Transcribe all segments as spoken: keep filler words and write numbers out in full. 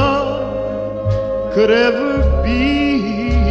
love could ever be.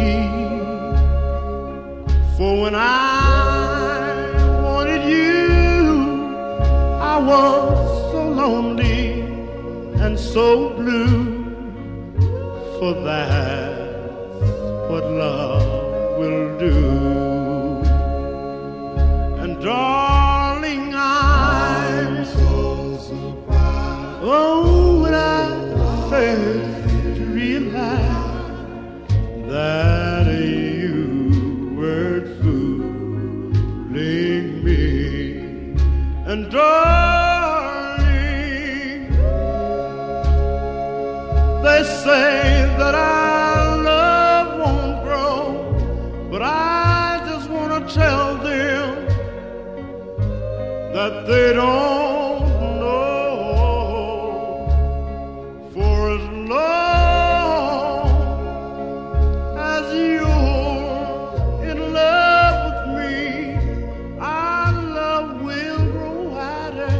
For when I wanted you, I was so lonely and so blue. For that's what love will do. And darling, I'm so surprised. Oh, when I first realized that you were fooling me. And darling, they say that our love won't grow, but I just want to tell them that they don't know. For as long as you're in love with me, our love will grow wider,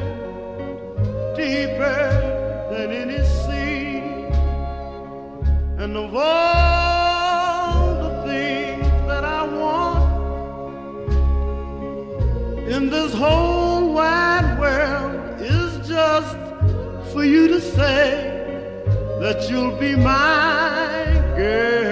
deeper than any sea. And of all the things that I want in this whole wide world is just for you to say that you'll be my girl.